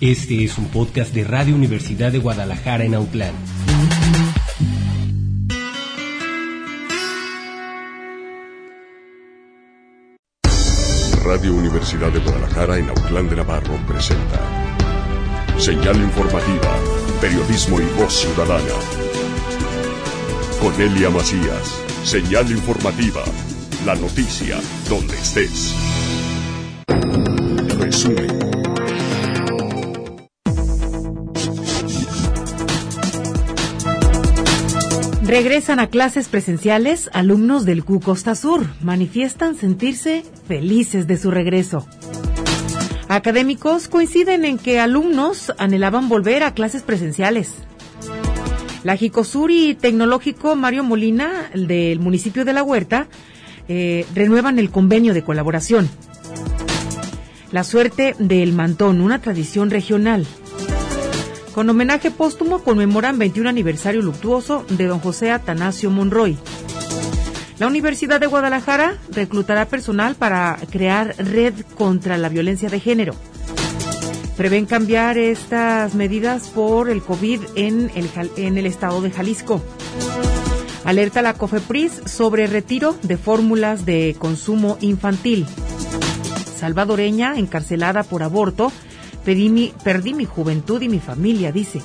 Este es un podcast de Radio Universidad de Guadalajara en Autlán. Radio Universidad de Guadalajara en Autlán de Navarro presenta Señal Informativa, Periodismo y Voz Ciudadana. Con Elia Macías, Señal Informativa, la noticia donde estés. Resumen. Regresan a clases presenciales alumnos del CU Costa Sur. Manifiestan sentirse felices de su regreso. Académicos coinciden en que alumnos anhelaban volver a clases presenciales. La Jicosur y Tecnológico Mario Molina, del municipio de La Huerta, renuevan el convenio de colaboración. La suerte del mantón, una tradición regional. Con homenaje póstumo conmemoran 21 aniversario luctuoso de don José Atanasio Monroy. La Universidad de Guadalajara reclutará personal para crear red contra la violencia de género. Prevén cambiar estas medidas por el COVID en el estado de Jalisco. Alerta la COFEPRIS sobre retiro de fórmulas de consumo infantil. Salvadoreña encarcelada por aborto. Perdí mi juventud y mi familia, dice.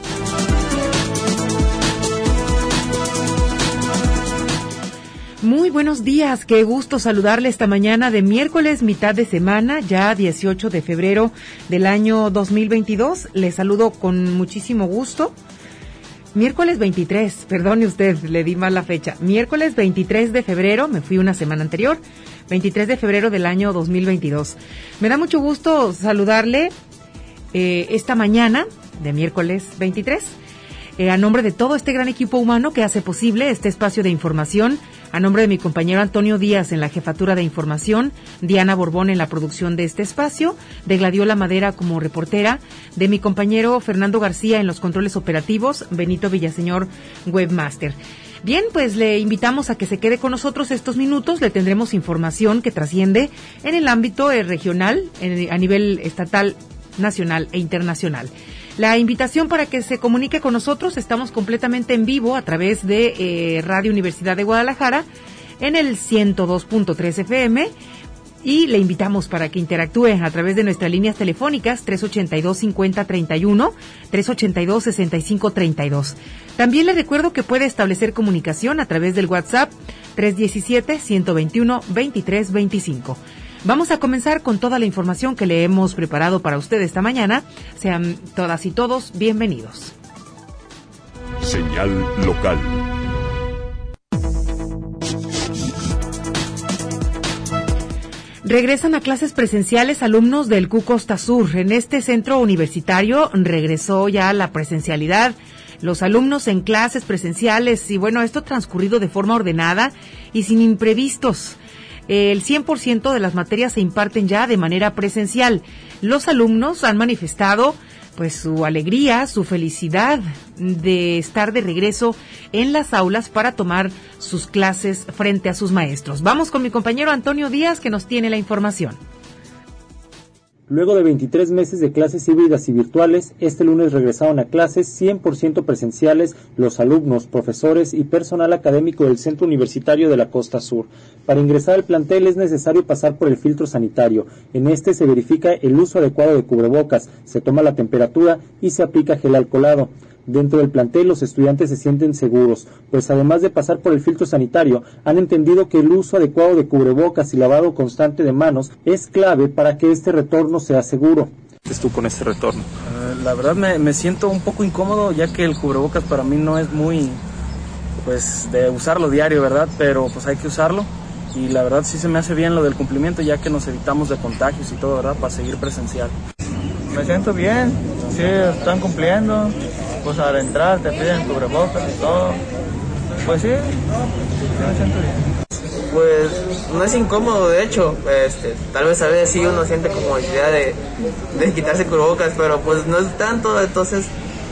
Muy buenos días, qué gusto saludarle esta mañana de miércoles, mitad de semana, ya 18 de febrero del año 2022. Le saludo con muchísimo gusto. Miércoles 23, perdone usted, le di mal la fecha. Miércoles 23 de febrero, me fui una semana anterior, 23 de febrero del año 2022. Me da mucho gusto saludarle esta mañana de miércoles 23, a nombre de todo este gran equipo humano que hace posible este espacio de información, a nombre de mi compañero Antonio Díaz en la jefatura de información, Diana Borbón en la producción de este espacio, de Gladiola Madera como reportera, de mi compañero Fernando García en los controles operativos, Benito Villaseñor, webmaster. Bien, pues le invitamos a que se quede con nosotros estos minutos. Le tendremos información que trasciende en el ámbito regional, a nivel estatal, nacional e internacional. La invitación para que se comunique con nosotros, estamos completamente en vivo a través de Radio Universidad de Guadalajara en el 102.3 FM y le invitamos para que interactúe a través de nuestras líneas telefónicas 382-5031, 382-6532. También le recuerdo que puede establecer comunicación a través del WhatsApp 317-121-2325. Vamos a comenzar con toda la información que le hemos preparado para usted esta mañana. Sean todas y todos bienvenidos. Señal local. Regresan a clases presenciales alumnos del CU Costa Sur. En este centro universitario regresó ya la presencialidad. Los alumnos en clases presenciales y bueno, esto transcurrido de forma ordenada y sin imprevistos. El 100% de las materias se imparten ya de manera presencial. Los alumnos han manifestado pues su alegría, su felicidad de estar de regreso en las aulas para tomar sus clases frente a sus maestros. Vamos con mi compañero Antonio Díaz que nos tiene la información. Luego de 23 meses de clases híbridas y virtuales, este lunes regresaron a clases 100% presenciales los alumnos, profesores y personal académico del Centro Universitario de la Costa Sur. Para ingresar al plantel es necesario pasar por el filtro sanitario. En este se verifica el uso adecuado de cubrebocas, se toma la temperatura y se aplica gel alcoholado. Dentro del plantel los estudiantes se sienten seguros, pues además de pasar por el filtro sanitario, han entendido que el uso adecuado de cubrebocas y lavado constante de manos es clave para que este retorno sea seguro. ¿Tú con este retorno? La verdad me siento un poco incómodo, ya que el cubrebocas para mí no es muy, pues, de usarlo diario, ¿verdad? Pero pues hay que usarlo y la verdad sí se me hace bien lo del cumplimiento, ya que nos evitamos de contagios y todo, ¿verdad? Para seguir presencial. Me siento bien, sí, están cumpliendo. Pues al entrar te piden cubrebocas y todo. Pues sí, me siento bien. Pues no es incómodo, de hecho, tal vez a veces sí uno siente como idea de quitarse cubrebocas, pero pues no es tanto, entonces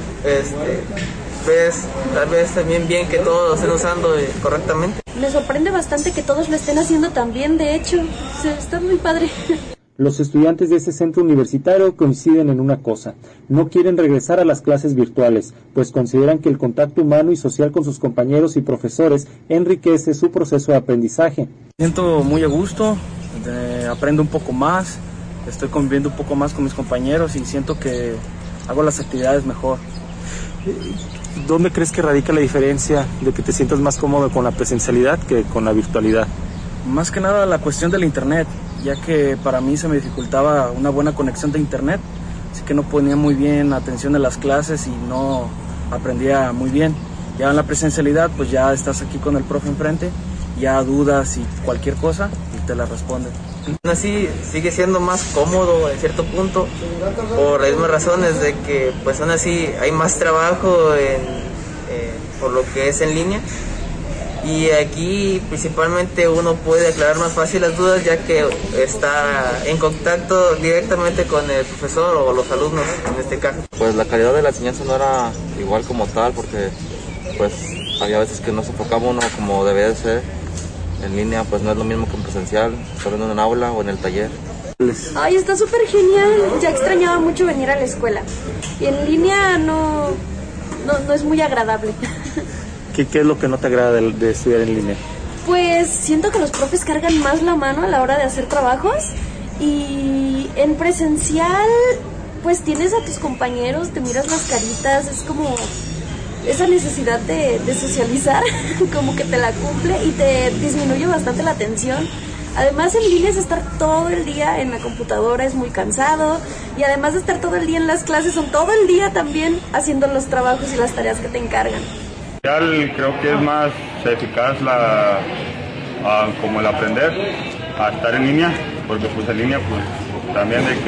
pues tal vez también bien que todos lo estén usando correctamente. Me sorprende bastante que todos lo estén haciendo tan bien, de hecho, está muy padre. Los estudiantes de este centro universitario coinciden en una cosa: no quieren regresar a las clases virtuales, pues consideran que el contacto humano y social con sus compañeros y profesores enriquece su proceso de aprendizaje. Me siento muy a gusto, aprendo un poco más, estoy conviviendo un poco más con mis compañeros y siento que hago las actividades mejor. ¿Dónde crees que radica la diferencia de que te sientas más cómodo con la presencialidad que con la virtualidad? Más que nada la cuestión del internet, ya que para mí se me dificultaba una buena conexión de internet, así que no ponía muy bien atención en las clases y no aprendía muy bien. Ya en la presencialidad, pues ya estás aquí con el profe enfrente, ya dudas y cualquier cosa y te la responde. Así sigue siendo más cómodo en cierto punto, por las mismas razones de que pues aún así hay más trabajo por lo que es en línea. Y aquí principalmente uno puede aclarar más fácil las dudas, ya que está en contacto directamente con el profesor o los alumnos en este caso. Pues la calidad de la enseñanza no era igual como tal, porque pues había veces que no se enfocaba uno como debía de ser. En línea pues no es lo mismo que en presencial, solo en un aula o en el taller. Ay, está súper genial, ya extrañaba mucho venir a la escuela. Y en línea no es muy agradable. ¿Qué es lo que no te agrada de estudiar en línea? Pues siento que los profes cargan más la mano a la hora de hacer trabajos, y en presencial pues tienes a tus compañeros, te miras las caritas, es como esa necesidad de socializar, como que te la cumple y te disminuye bastante la atención. Además en línea es estar todo el día en la computadora, es muy cansado, y además de estar todo el día en las clases, son todo el día también haciendo los trabajos y las tareas que te encargan. Creo que es más eficaz como el aprender a estar en línea, porque pues en línea pues también de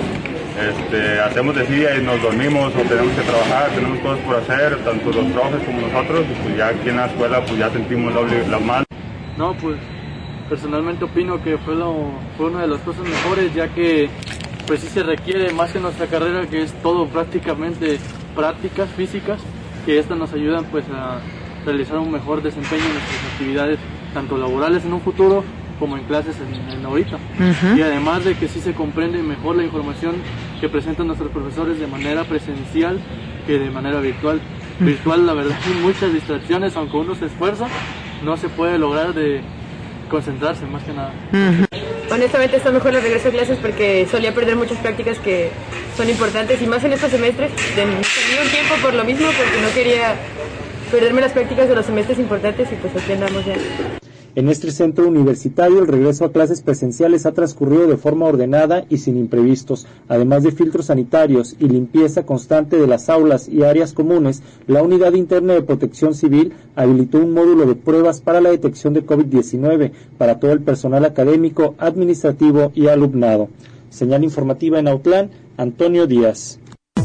que hacemos de día y nos dormimos o tenemos que trabajar, tenemos cosas por hacer, tanto los profes como nosotros, y pues ya aquí en la escuela pues ya sentimos la mano. No, pues personalmente opino que fue una de las cosas mejores, ya que pues sí se requiere más que nuestra carrera, que es todo prácticamente prácticas físicas, que estas nos ayudan pues a realizar un mejor desempeño en nuestras actividades, tanto laborales en un futuro como en clases en ahorita. Y además de que sí se comprende mejor la información que presentan nuestros profesores de manera presencial que de manera virtual. Virtual, la verdad, hay muchas distracciones, aunque uno se esfuerza, no se puede lograr de concentrarse más que nada. Honestamente está mejor el regreso a clases, porque solía perder muchas prácticas que son importantes, y más en estos semestres. Tenía un tiempo por lo mismo, porque no quería perderme las prácticas de los semestres importantes, y pues aquí andamos ya. En este centro universitario, el regreso a clases presenciales ha transcurrido de forma ordenada y sin imprevistos. Además de filtros sanitarios y limpieza constante de las aulas y áreas comunes, la Unidad Interna de Protección Civil habilitó un módulo de pruebas para la detección de COVID-19 para todo el personal académico, administrativo y alumnado. Señal informativa en Autlán, Antonio Díaz.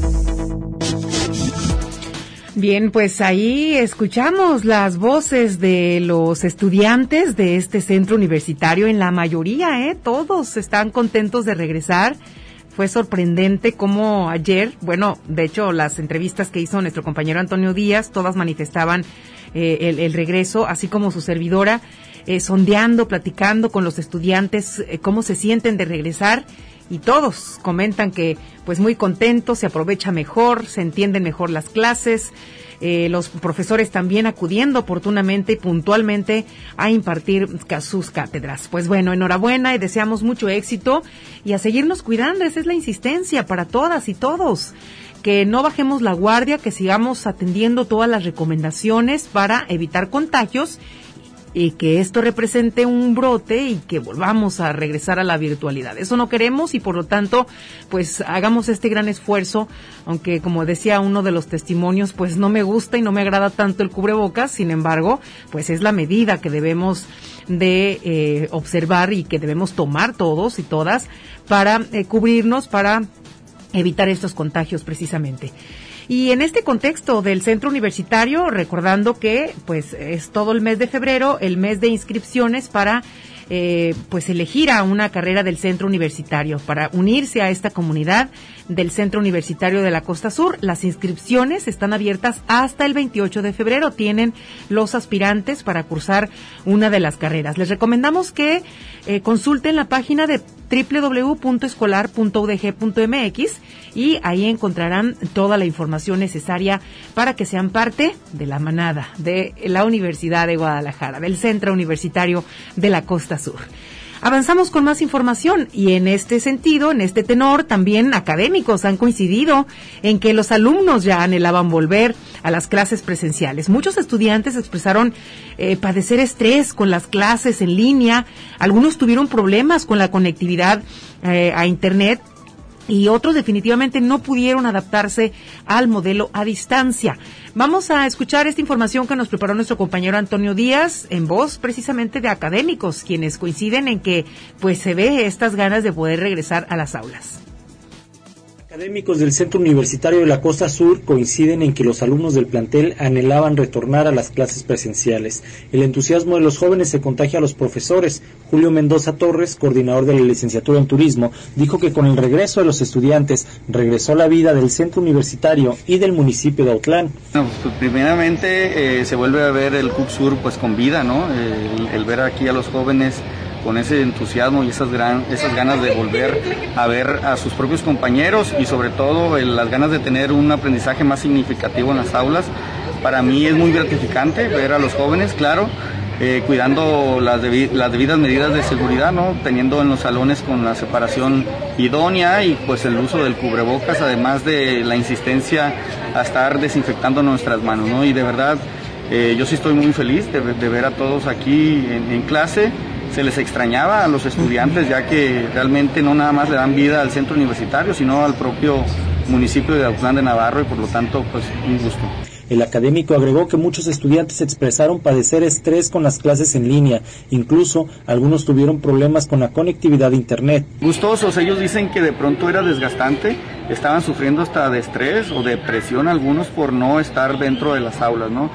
Bien, pues ahí escuchamos las voces de los estudiantes de este centro universitario. En la mayoría, todos están contentos de regresar. Fue sorprendente cómo ayer, de hecho las entrevistas que hizo nuestro compañero Antonio Díaz, todas manifestaban el regreso, así como su servidora, sondeando, platicando con los estudiantes, cómo se sienten de regresar. Y todos comentan que pues muy contentos, se aprovecha mejor, se entienden mejor las clases, los profesores también acudiendo oportunamente y puntualmente a impartir sus cátedras. Pues bueno, enhorabuena y deseamos mucho éxito y a seguirnos cuidando, esa es la insistencia para todas y todos. Que no bajemos la guardia, que sigamos atendiendo todas las recomendaciones para evitar contagios y que esto represente un brote y que volvamos a regresar a la virtualidad. Eso no queremos y por lo tanto, pues hagamos este gran esfuerzo, aunque como decía uno de los testimonios, pues no me gusta y no me agrada tanto el cubrebocas, sin embargo, pues es la medida que debemos de observar y que debemos tomar todos y todas para cubrirnos, para evitar estos contagios precisamente. Y en este contexto del centro universitario, recordando que pues es todo el mes de febrero, el mes de inscripciones para pues elegir a una carrera del centro universitario, para unirse a esta comunidad del centro universitario de la Costa Sur. Las inscripciones están abiertas hasta el 28 de febrero. Tienen los aspirantes para cursar una de las carreras. Les recomendamos que consulten la página de www.escolar.udg.mx y ahí encontrarán toda la información necesaria para que sean parte de la manada de la Universidad de Guadalajara, del Centro Universitario de la Costa Sur. Avanzamos con más información y en este sentido, en este tenor, también académicos han coincidido en que los alumnos ya anhelaban volver a las clases presenciales. Muchos estudiantes expresaron padecer estrés con las clases en línea, algunos tuvieron problemas con la conectividad a Internet y otros definitivamente no pudieron adaptarse al modelo a distancia. Vamos a escuchar esta información que nos preparó nuestro compañero Antonio Díaz en voz precisamente de académicos, quienes coinciden en que pues se ve estas ganas de poder regresar a las aulas. Académicos del Centro Universitario de la Costa Sur coinciden en que los alumnos del plantel anhelaban retornar a las clases presenciales. El entusiasmo de los jóvenes se contagia a los profesores. Julio Mendoza Torres, coordinador de la licenciatura en Turismo, dijo que con el regreso de los estudiantes regresó la vida del Centro Universitario y del municipio de Autlán. No, pues, primeramente se vuelve a ver el CUC Sur pues con vida, ¿no? El ver aquí a los jóvenes con ese entusiasmo y esas ganas de volver a ver a sus propios compañeros y sobre todo las ganas de tener un aprendizaje más significativo en las aulas. Para mí es muy gratificante ver a los jóvenes, claro, cuidando las debidas medidas de seguridad, ¿no? Teniendo en los salones con la separación idónea y pues el uso del cubrebocas, además de la insistencia a estar desinfectando nuestras manos, ¿no? Y de verdad, yo sí estoy muy feliz de ver a todos aquí en clase. Se les extrañaba a los estudiantes, ya que realmente no nada más le dan vida al centro universitario, sino al propio municipio de Autlán de Navarro y por lo tanto, pues un gusto. El académico agregó que muchos estudiantes expresaron padecer estrés con las clases en línea, incluso algunos tuvieron problemas con la conectividad de Internet. Gustosos, ellos dicen que de pronto era desgastante, estaban sufriendo hasta de estrés o depresión algunos por no estar dentro de las aulas, ¿no?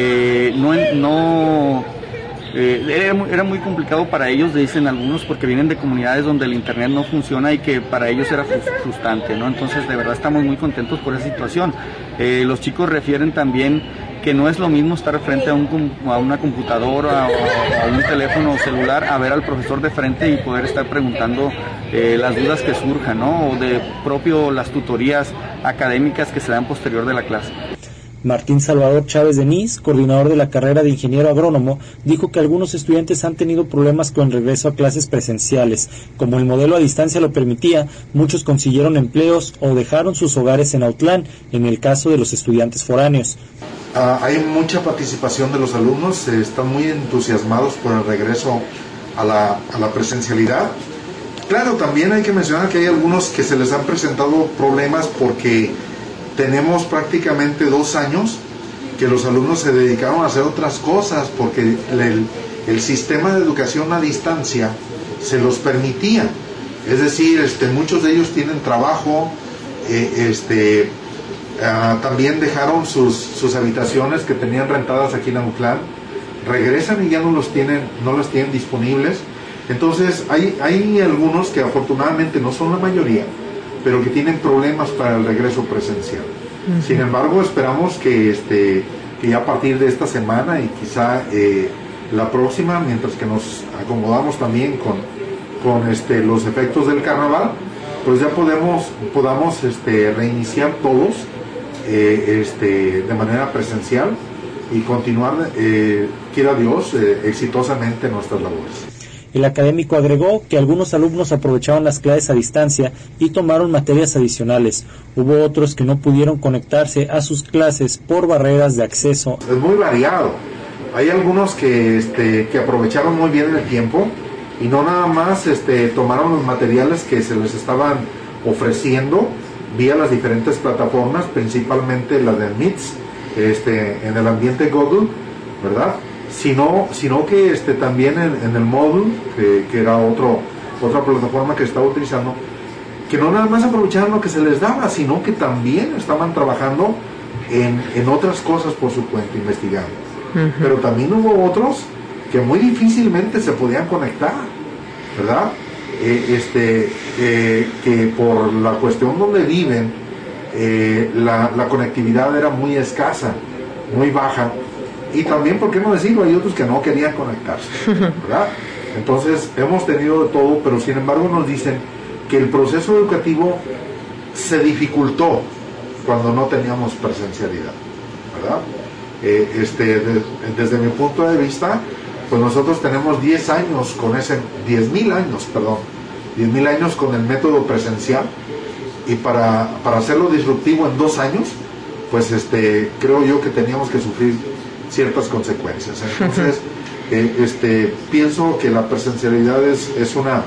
Era muy complicado para ellos, dicen algunos, porque vienen de comunidades donde el internet no funciona y que para ellos era frustrante, ¿no? Entonces, de verdad estamos muy contentos por esa situación. Los chicos refieren también que no es lo mismo estar frente a una computadora o a un teléfono celular a ver al profesor de frente y poder estar preguntando las dudas que surjan, ¿no? O de propio las tutorías académicas que se dan posterior de la clase. Martín Salvador Chávez Denis, coordinador de la carrera de ingeniero agrónomo, dijo que algunos estudiantes han tenido problemas con el regreso a clases presenciales. Como el modelo a distancia lo permitía, muchos consiguieron empleos o dejaron sus hogares en Autlán, en el caso de los estudiantes foráneos. Hay mucha participación de los alumnos, están muy entusiasmados por el regreso a la presencialidad. Claro, también hay que mencionar que hay algunos que se les han presentado problemas porque tenemos prácticamente 2 años que los alumnos se dedicaron a hacer otras cosas porque el sistema de educación a distancia se los permitía. Es decir, muchos de ellos tienen trabajo, también dejaron sus habitaciones que tenían rentadas aquí en Autlán, regresan y ya no las tienen disponibles. Entonces hay algunos que afortunadamente no son la mayoría, pero que tienen problemas para el regreso presencial. Sin embargo, esperamos que ya a partir de esta semana y quizá la próxima, mientras que nos acomodamos también con los efectos del carnaval, pues ya podamos reiniciar todos de manera presencial y continuar, quiera Dios, exitosamente nuestras labores. El académico agregó que algunos alumnos aprovechaban las clases a distancia y tomaron materias adicionales. Hubo otros que no pudieron conectarse a sus clases por barreras de acceso. Es muy variado. Hay algunos que aprovecharon muy bien el tiempo y no nada más tomaron los materiales que se les estaban ofreciendo vía las diferentes plataformas, principalmente la de MITS, en el ambiente Google, ¿verdad? Sino que también en el módulo, que era otra plataforma que estaba utilizando, que no nada más aprovechaban lo que se les daba, sino que también estaban trabajando en otras cosas por su cuenta, investigando. Pero también hubo otros que muy difícilmente se podían conectar, ¿verdad? Que por la cuestión donde viven, la conectividad era muy escasa, muy baja. Y también, ¿por qué no decirlo? Hay otros que no querían conectarse, ¿verdad? Entonces hemos tenido de todo, pero sin embargo nos dicen que el proceso educativo se dificultó cuando no teníamos presencialidad, ¿verdad? Desde mi punto de vista, pues nosotros tenemos 10 años con 10,000 años con el método presencial, y para hacerlo disruptivo en 2 años, pues creo yo que teníamos que sufrir ciertas consecuencias. Entonces pienso que la presencialidad es una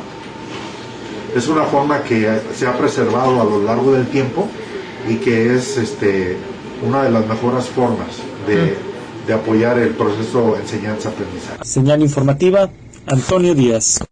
forma que se ha preservado a lo largo del tiempo y que es una de las mejores formas de apoyar el proceso de enseñanza-aprendizaje. Señal informativa, Antonio Díaz.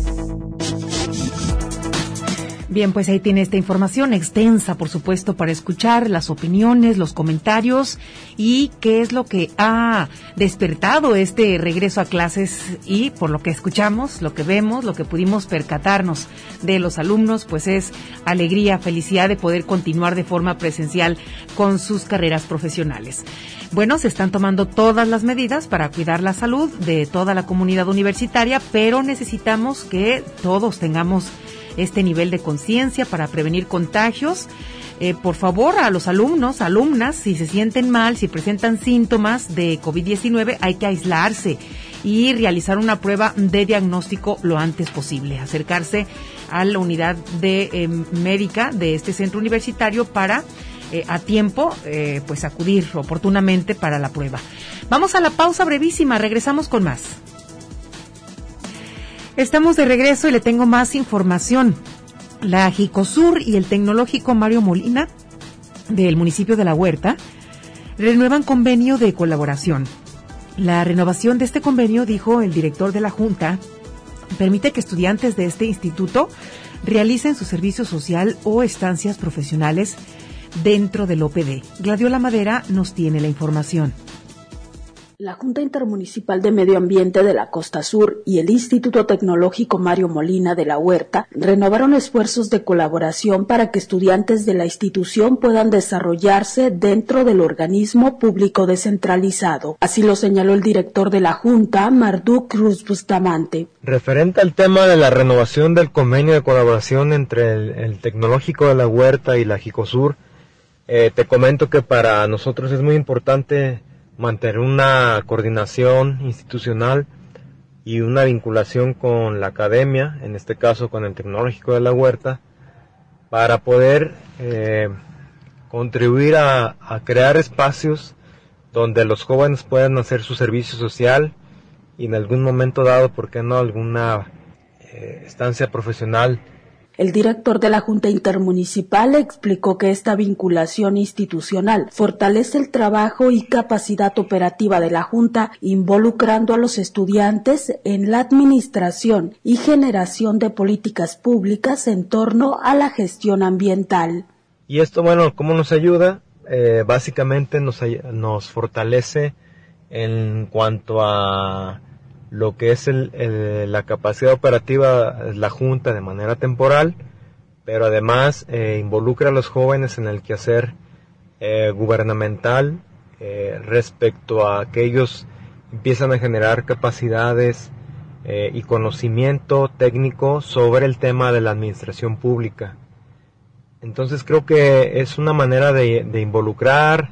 Bien, pues ahí tiene esta información extensa, por supuesto, para escuchar las opiniones, los comentarios y qué es lo que ha despertado este regreso a clases, y por lo que escuchamos, lo que vemos, lo que pudimos percatarnos de los alumnos, pues es alegría, felicidad de poder continuar de forma presencial con sus carreras profesionales. Bueno, se están tomando todas las medidas para cuidar la salud de toda la comunidad universitaria, pero necesitamos que todos tengamos este nivel de conciencia para prevenir contagios. Por favor, a los alumnos, alumnas, si se sienten mal, si presentan síntomas de COVID-19, hay que aislarse y realizar una prueba de diagnóstico lo antes posible. Acercarse a la unidad médica de este centro universitario para a tiempo, pues acudir oportunamente para la prueba. Vamos a la pausa brevísima, regresamos con más. Estamos de regreso y le tengo más información. La Jicosur y el Tecnológico Mario Molina del municipio de La Huerta renuevan convenio de colaboración. La renovación de este convenio, dijo el director de la Junta, permite que estudiantes de este instituto realicen su servicio social o estancias profesionales dentro del OPD. Gladiola Madera nos tiene la información. La Junta Intermunicipal de Medio Ambiente de la Costa Sur y el Instituto Tecnológico Mario Molina de La Huerta renovaron esfuerzos de colaboración para que estudiantes de la institución puedan desarrollarse dentro del organismo público descentralizado. Así lo señaló el director de la Junta, Marduk Cruz Bustamante. Referente al tema de la renovación del convenio de colaboración entre el Tecnológico de La Huerta y la Jicosur, te comento que para nosotros es muy importante mantener una coordinación institucional y una vinculación con la academia, en este caso con el Tecnológico de La Huerta, para poder contribuir a crear espacios donde los jóvenes puedan hacer su servicio social y en algún momento dado, ¿por qué no?, alguna estancia profesional. El director de la Junta Intermunicipal explicó que esta vinculación institucional fortalece el trabajo y capacidad operativa de la Junta, involucrando a los estudiantes en la administración y generación de políticas públicas en torno a la gestión ambiental. Y esto, bueno, ¿cómo nos ayuda? Básicamente nos fortalece en cuanto a lo que es la capacidad operativa de la Junta de manera temporal, pero además involucra a los jóvenes en el quehacer gubernamental respecto a que ellos empiezan a generar capacidades y conocimiento técnico sobre el tema de la administración pública. Entonces creo que es una manera de involucrar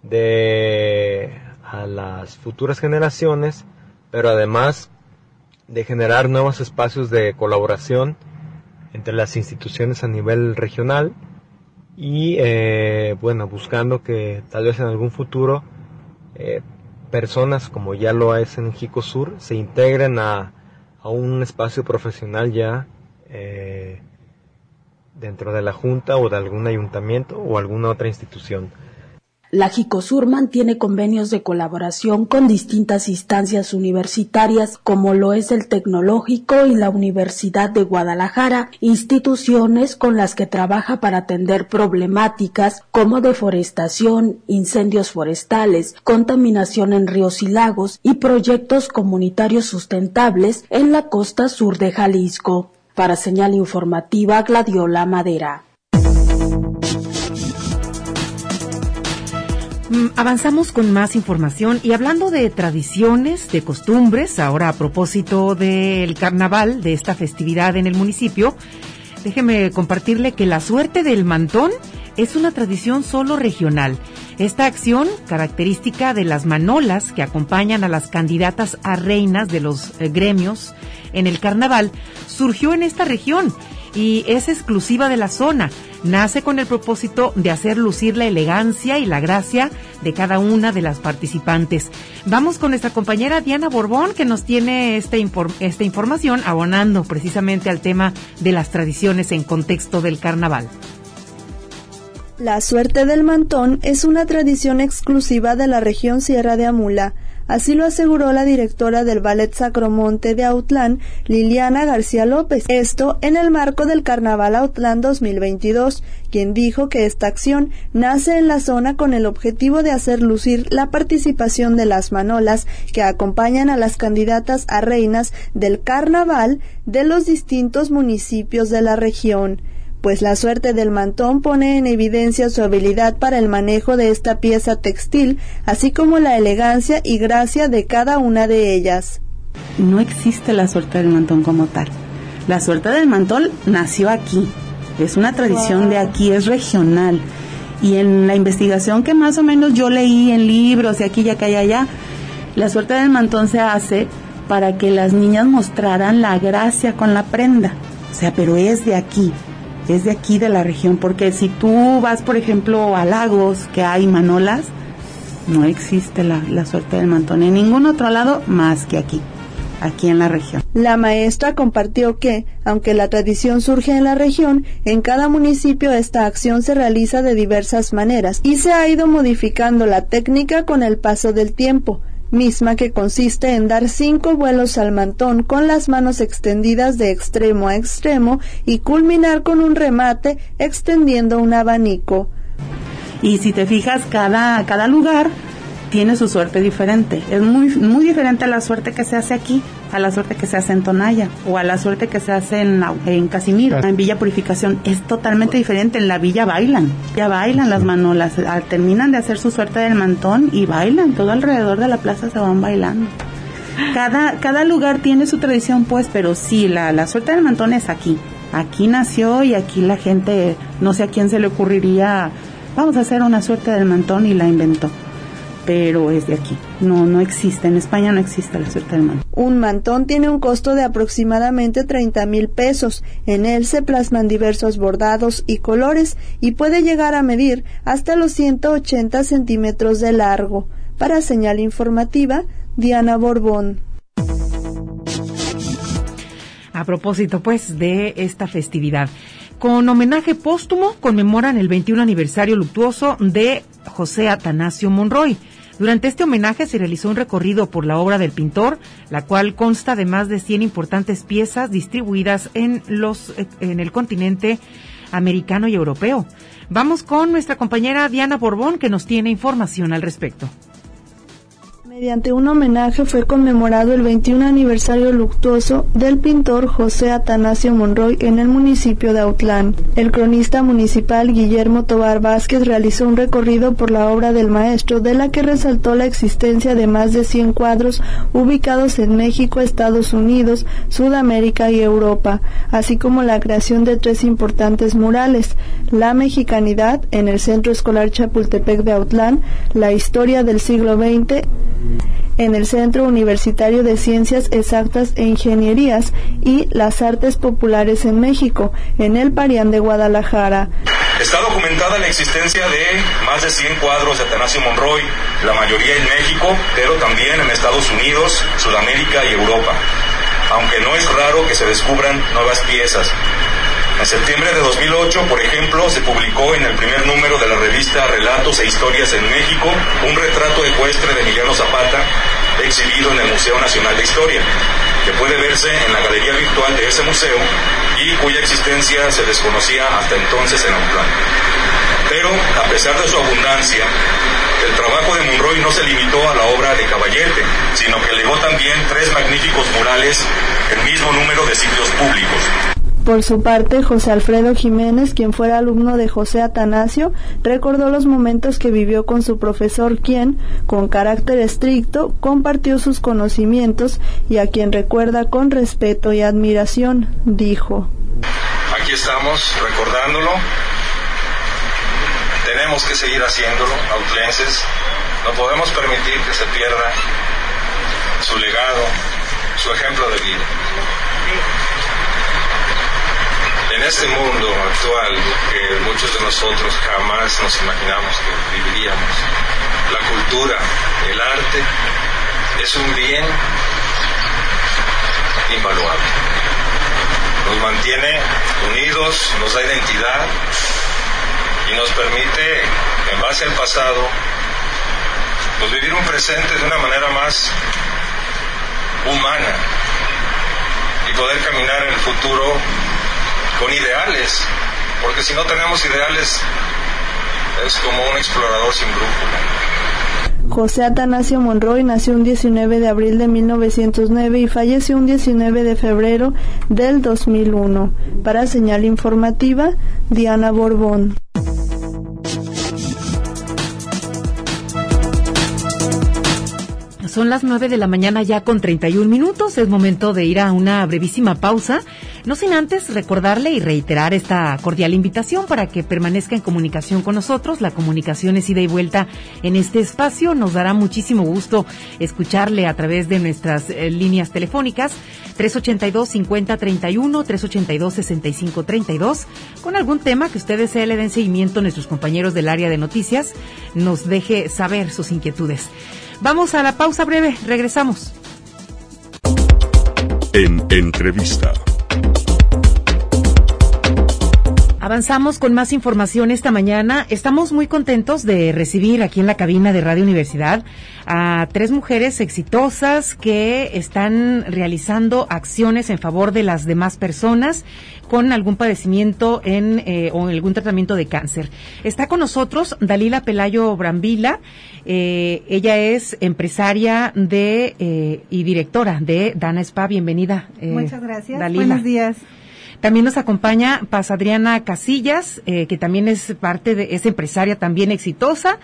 a las futuras generaciones, pero además de generar nuevos espacios de colaboración entre las instituciones a nivel regional y buscando que tal vez en algún futuro personas como ya lo es en Jicosur se integren a un espacio profesional ya dentro de la Junta o de algún ayuntamiento o alguna otra institución. La Jicosur mantiene convenios de colaboración con distintas instancias universitarias, como lo es el Tecnológico y la Universidad de Guadalajara, instituciones con las que trabaja para atender problemáticas como deforestación, incendios forestales, contaminación en ríos y lagos y proyectos comunitarios sustentables en la costa sur de Jalisco. Para Señal Informativa, Gladiola Madera. Avanzamos con más información y hablando de tradiciones, de costumbres, ahora a propósito del carnaval, de esta festividad en el municipio, déjeme compartirle que la suerte del mantón es una tradición solo regional. Esta acción, característica de las manolas que acompañan a las candidatas a reinas de los gremios en el carnaval, surgió en esta región y es exclusiva de la zona. Nace con el propósito de hacer lucir la elegancia y la gracia de cada una de las participantes. Vamos con nuestra compañera Diana Borbón, que nos tiene esta información abonando precisamente al tema de las tradiciones en contexto del carnaval. La suerte del mantón es una tradición exclusiva de la región Sierra de Amula. Así lo aseguró la directora del Ballet Sacromonte de Autlán, Liliana García López. Esto en el marco del Carnaval Autlán 2022, quien dijo que esta acción nace en la zona con el objetivo de hacer lucir la participación de las manolas que acompañan a las candidatas a reinas del carnaval de los distintos municipios de la región. Pues la suerte del mantón pone en evidencia su habilidad para el manejo de esta pieza textil, así como la elegancia y gracia de cada una de ellas. No existe la suerte del mantón como tal. La suerte del mantón nació aquí, es una tradición de aquí, es regional. Y en la investigación que más o menos yo leí en libros de aquí y acá y allá, la suerte del mantón se hace para que las niñas mostraran la gracia con la prenda. O sea, pero es de aquí de la región, porque si tú vas, por ejemplo, a Lagos, que hay manolas, no existe la suerte del mantón en ningún otro lado más que aquí en la región. La maestra compartió que, aunque la tradición surge en la región, en cada municipio esta acción se realiza de diversas maneras y se ha ido modificando la técnica con el paso del tiempo, misma que consiste en dar 5 vuelos al mantón con las manos extendidas de extremo a extremo y culminar con un remate extendiendo un abanico. Y si te fijas, cada lugar tiene su suerte diferente. Es muy, muy diferente a la suerte que se hace aquí, a la suerte que se hace en Tonaya o a la suerte que se hace en Casimiro. En Villa Purificación es totalmente diferente. En la villa bailan las manolas, terminan de hacer su suerte del mantón y bailan, todo alrededor de la plaza se van bailando. Cada lugar tiene su tradición, pues, pero sí, la suerte del mantón es aquí nació y aquí la gente, no sé a quién se le ocurriría, vamos a hacer una suerte del mantón, y la inventó. Pero es de aquí, no existe, en España no existe la suerte del mantón. Un mantón tiene un costo de aproximadamente 30,000 pesos. En él se plasman diversos bordados y colores y puede llegar a medir hasta los 180 centímetros de largo. Para Señal Informativa, Diana Borbón. A propósito, pues, de esta festividad, con homenaje póstumo conmemoran el 21 aniversario luctuoso de José Atanasio Monroy. Durante este homenaje se realizó un recorrido por la obra del pintor, la cual consta de más de 100 importantes piezas distribuidas en el continente americano y europeo. Vamos con nuestra compañera Diana Borbón, que nos tiene información al respecto. Mediante un homenaje fue conmemorado el 21 aniversario luctuoso del pintor José Atanasio Monroy en el municipio de Autlán. El cronista municipal Guillermo Tobar Vázquez realizó un recorrido por la obra del maestro, de la que resaltó la existencia de más de 100 cuadros ubicados en México, Estados Unidos, Sudamérica y Europa, así como la creación de 3 importantes murales: La Mexicanidad en el Centro Escolar Chapultepec de Autlán, La Historia del siglo XX en el Centro Universitario de Ciencias Exactas e Ingenierías y Las Artes Populares en México, en el Parián de Guadalajara. Está documentada la existencia de más de 100 cuadros de Atanasio Monroy, la mayoría en México, pero también en Estados Unidos, Sudamérica y Europa, aunque no es raro que se descubran nuevas piezas. En septiembre de 2008, por ejemplo, se publicó en el primer número de la revista Relatos e Historias en México un retrato ecuestre de Emiliano Zapata, exhibido en el Museo Nacional de Historia, que puede verse en la galería virtual de ese museo y cuya existencia se desconocía hasta entonces en Autlán. Pero, a pesar de su abundancia, el trabajo de Monroy no se limitó a la obra de Caballete, sino que legó también 3 magníficos murales, el mismo número de sitios públicos. Por su parte, José Alfredo Jiménez, quien fuera alumno de José Atanasio, recordó los momentos que vivió con su profesor, quien, con carácter estricto, compartió sus conocimientos y a quien recuerda con respeto y admiración. Dijo: Aquí estamos recordándolo, tenemos que seguir haciéndolo, autlenses, no podemos permitir que se pierda su legado, su ejemplo de vida. En este mundo actual que muchos de nosotros jamás nos imaginamos que viviríamos, la cultura, el arte, es un bien invaluable. Nos mantiene unidos, nos da identidad y nos permite, en base al pasado, pues vivir un presente de una manera más humana y poder caminar en el futuro con ideales, porque si no tenemos ideales es como un explorador sin brújula. José Atanasio Monroy nació un 19 de abril de 1909 y falleció un 19 de febrero del 2001. Para Señal Informativa, Diana Borbón. Son las 9 de la mañana ya con 31 minutos. Es momento de ir a una brevísima pausa. No sin antes recordarle y reiterar esta cordial invitación para que permanezca en comunicación con nosotros. La comunicación es ida y vuelta en este espacio. Nos dará muchísimo gusto escucharle a través de nuestras líneas telefónicas 382-5031, 382-6532, con algún tema que usted desee le den seguimiento a nuestros compañeros del área de noticias. Nos deje saber sus inquietudes. Vamos a la pausa breve, regresamos. En entrevista. Avanzamos con más información esta mañana. Estamos muy contentos de recibir aquí en la cabina de Radio Universidad a 3 mujeres exitosas que están realizando acciones en favor de las demás personas con algún padecimiento o algún tratamiento de cáncer. Está con nosotros Dalila Pelayo Brambila. Ella es empresaria y directora de Dana Spa. Bienvenida. Muchas gracias. Dalila. Buenos días. También nos acompaña Paz Adriana Casillas, que también es empresaria también exitosa,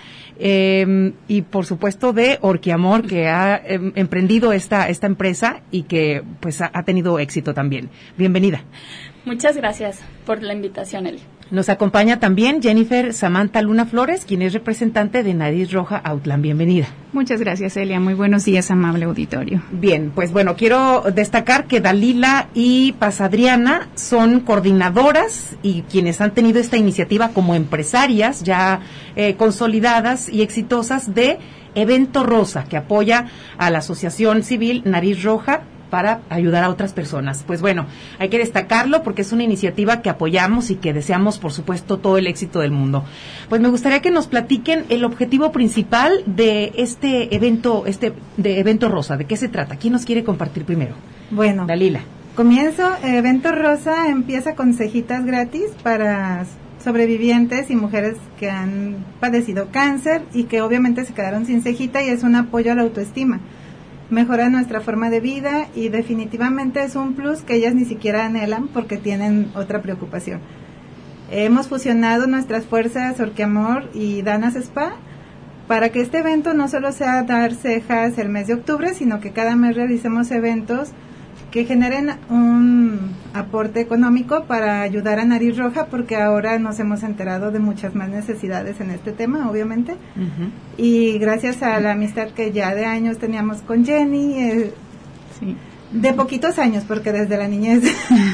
y por supuesto de Orquiamor, que ha emprendido esta empresa y que pues ha tenido éxito también. Bienvenida. Muchas gracias por la invitación, Eli. Nos acompaña también Jennifer Samantha Luna Flores, quien es representante de Nariz Roja Outland. Bienvenida. Muchas gracias, Elia. Muy buenos días, amable auditorio. Bien, pues bueno, quiero destacar que Dalila y Paz Adriana son coordinadoras y quienes han tenido esta iniciativa como empresarias ya consolidadas y exitosas de Evento Rosa, que apoya a la Asociación Civil Nariz Roja para ayudar a otras personas. Pues bueno, hay que destacarlo porque es una iniciativa que apoyamos y que deseamos, por supuesto, todo el éxito del mundo. Pues me gustaría que nos platiquen el objetivo principal de este evento Rosa. ¿De qué se trata? ¿Quién nos quiere compartir primero? Bueno, Dalila. Comienzo. Evento Rosa empieza con cejitas gratis para sobrevivientes y mujeres que han padecido cáncer y que obviamente se quedaron sin cejita, y es un apoyo a la autoestima. Mejora nuestra forma de vida y definitivamente es un plus que ellas ni siquiera anhelan porque tienen otra preocupación. Hemos fusionado nuestras fuerzas Orquiamor y Danas Spa para que este evento no solo sea dar cejas el mes de octubre, sino que cada mes realicemos eventos que generen un aporte económico para ayudar a Nariz Roja, porque ahora nos hemos enterado de muchas más necesidades en este tema, obviamente. Uh-huh. Y gracias a la amistad que ya de años teníamos con Jenny, sí, de poquitos años, porque desde la niñez,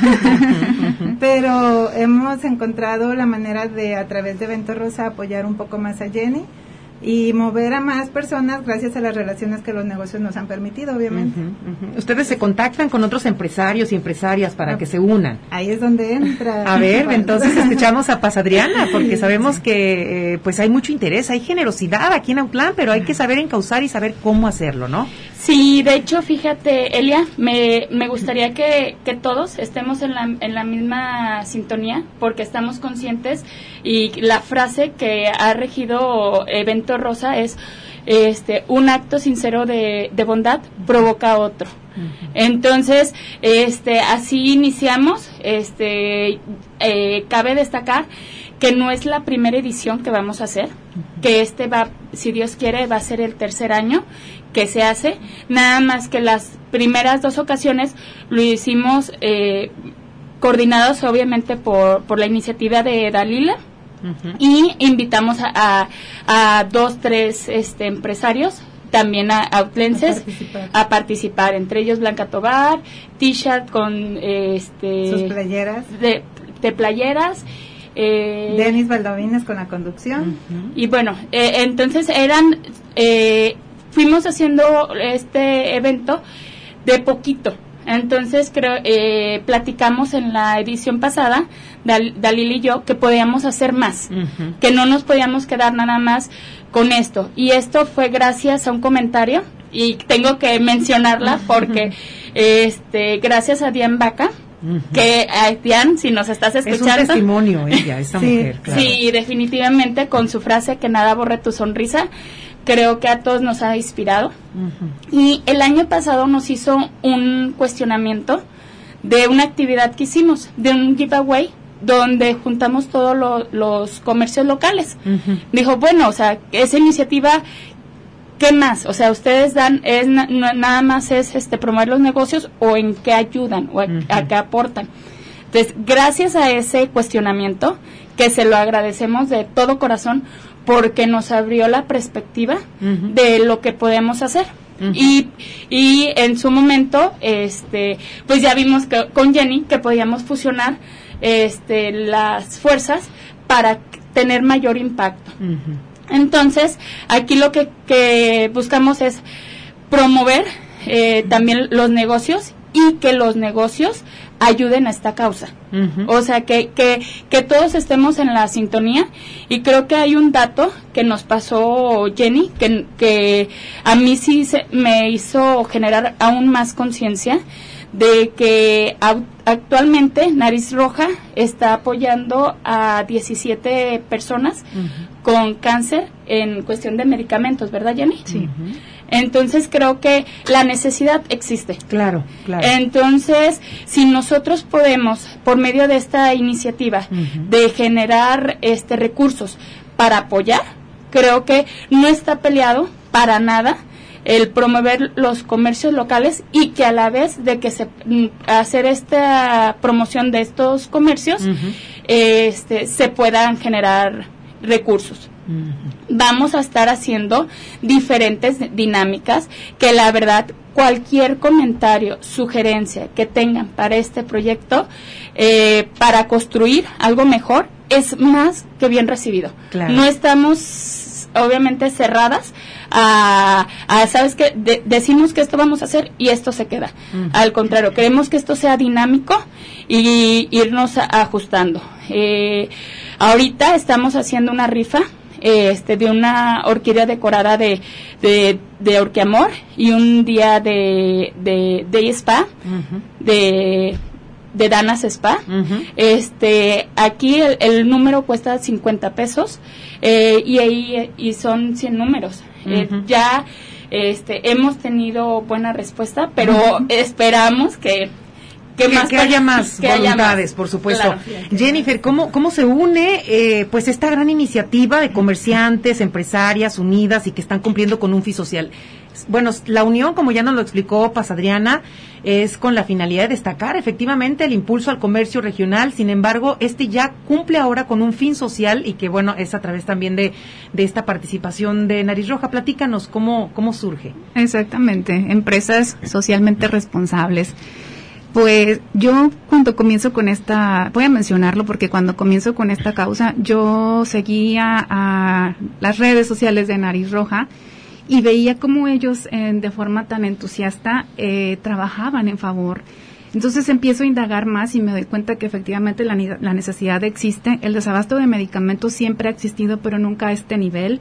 pero hemos encontrado la manera de, a través de Evento Rosa, apoyar un poco más a Jenny y mover a más personas gracias a las relaciones que los negocios nos han permitido, obviamente. Uh-huh, uh-huh. Ustedes se contactan con otros empresarios y empresarias para que se unan. Ahí es donde entra. A ver, entonces escuchamos a Paz Adriana, porque sabemos que pues hay mucho interés, hay generosidad aquí en Autlán, pero hay que saber encauzar y saber cómo hacerlo, ¿no? Sí, de hecho, fíjate, Elia, me gustaría que todos estemos en la misma sintonía, porque estamos conscientes, y la frase que ha regido Evento Rosa es un acto sincero de bondad provoca otro. Entonces, así iniciamos. Cabe destacar que no es la primera edición que vamos a hacer, que si Dios quiere, va a ser el tercer año que se hace, nada más que las primeras 2 ocasiones lo hicimos coordinados obviamente por la iniciativa de Dalila, y invitamos a 2, 3 empresarios también autlenses a participar, entre ellos Blanca Tobar, T-shirt con sus playeras de playeras, Denis Valdovines con la conducción, y bueno, entonces fuimos haciendo este evento de poquito. Entonces platicamos en la edición pasada, Dalila y yo, que podíamos hacer más, que no nos podíamos quedar nada más con esto. Y esto fue gracias a un comentario, y tengo que mencionarla porque gracias a Diane Vaca, que Diane, si nos estás escuchando, es un testimonio ella, esta mujer, claro. Sí, definitivamente, con su frase que nada borre tu sonrisa, creo que a todos nos ha inspirado. Y el año pasado nos hizo un cuestionamiento de una actividad que hicimos, de un giveaway, donde juntamos todos los comercios locales. Dijo, bueno, o sea, esa iniciativa, ¿qué más? O sea, ustedes dan, nada más es promover los negocios, o en qué ayudan, o a qué aportan. Entonces, gracias a ese cuestionamiento, que se lo agradecemos de todo corazón, porque nos abrió la perspectiva de lo que podemos hacer. Y en su momento, pues ya vimos con Jenny que podíamos fusionar las fuerzas para tener mayor impacto. Entonces, aquí lo que buscamos es promover también los negocios, y que los negocios ayuden a esta causa. O sea, que todos estemos en la sintonía. Y creo que hay un dato que nos pasó Jenny, que a mí sí me hizo generar aún más conciencia de que actualmente Nariz Roja está apoyando a 17 personas con cáncer en cuestión de medicamentos, ¿verdad, Jenny? Sí. Entonces creo que la necesidad existe. Claro. Entonces, si nosotros podemos, por medio de esta iniciativa, de generar recursos para apoyar, creo que no está peleado para nada el promover los comercios locales, y que a la vez de que hacer esta promoción de estos comercios, se puedan generar recursos. Vamos a estar haciendo diferentes dinámicas, que la verdad, cualquier comentario, sugerencia que tengan para este proyecto, para construir algo mejor, es más que bien recibido. Claro. No estamos obviamente cerradas ¿sabes qué? Decimos que esto vamos a hacer y esto se queda. Al contrario, queremos que esto sea dinámico y irnos ajustando. Ahorita estamos haciendo una rifa de una orquídea decorada de orquiamor, y un día de spa, de Danas Spa. Aquí el número cuesta 50 pesos, y son 100 números. Ya hemos tenido buena respuesta, pero esperamos que haya más voluntades, por supuesto. Claro. Jennifer, ¿cómo se une pues esta gran iniciativa de comerciantes, empresarias unidas y que están cumpliendo con un fin social? Bueno, la unión, como ya nos lo explicó Paz Adriana, es con la finalidad de destacar efectivamente el impulso al comercio regional. Sin embargo, ya cumple ahora con un fin social, y que bueno, es a través también de esta participación de Nariz Roja. Platícanos cómo surge. Exactamente, empresas socialmente responsables. Pues yo cuando comienzo con voy a mencionarlo porque cuando comienzo con esta causa, yo seguía a las redes sociales de Nariz Roja y veía cómo ellos de forma tan entusiasta trabajaban en favor. Entonces empiezo a indagar más y me doy cuenta que efectivamente la necesidad existe. El desabasto de medicamentos siempre ha existido, pero nunca a este nivel.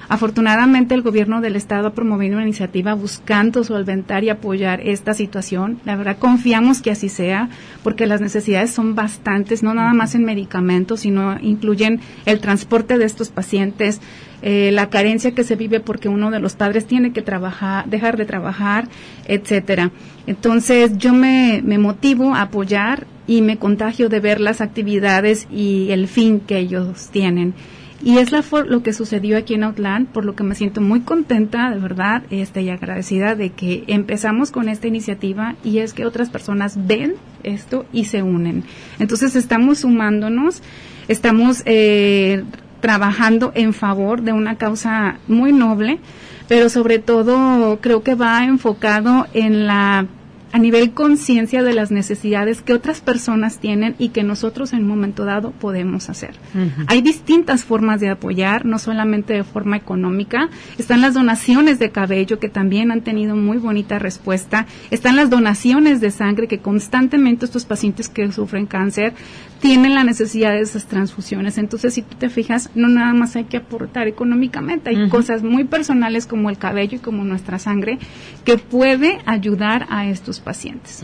Afortunadamente el gobierno del estado ha promovido una iniciativa buscando solventar y apoyar esta situación. La verdad confiamos que así sea, porque las necesidades son bastantes, no nada más en medicamentos, sino incluyen el transporte de estos pacientes, la carencia que se vive porque uno de los padres tiene que trabajar, dejar de trabajar, etcétera. Entonces yo me motivo a apoyar y me contagio de ver las actividades y el fin que ellos tienen. Y es lo que sucedió aquí en Autlán, por lo que me siento muy contenta, de verdad, y agradecida de que empezamos con esta iniciativa, y es que otras personas ven esto y se unen. Entonces estamos sumándonos, estamos trabajando en favor de una causa muy noble, pero sobre todo creo que va enfocado en a nivel conciencia de las necesidades que otras personas tienen y que nosotros en un momento dado podemos hacer. Uh-huh. Hay distintas formas de apoyar, no solamente de forma económica. Están las donaciones de cabello, que también han tenido muy bonita respuesta. Están las donaciones de sangre, que constantemente estos pacientes que sufren cáncer tienen la necesidad de esas transfusiones. Entonces, si tú te fijas, no nada más hay que aportar económicamente, hay cosas muy personales como el cabello y como nuestra sangre que puede ayudar a estos pacientes.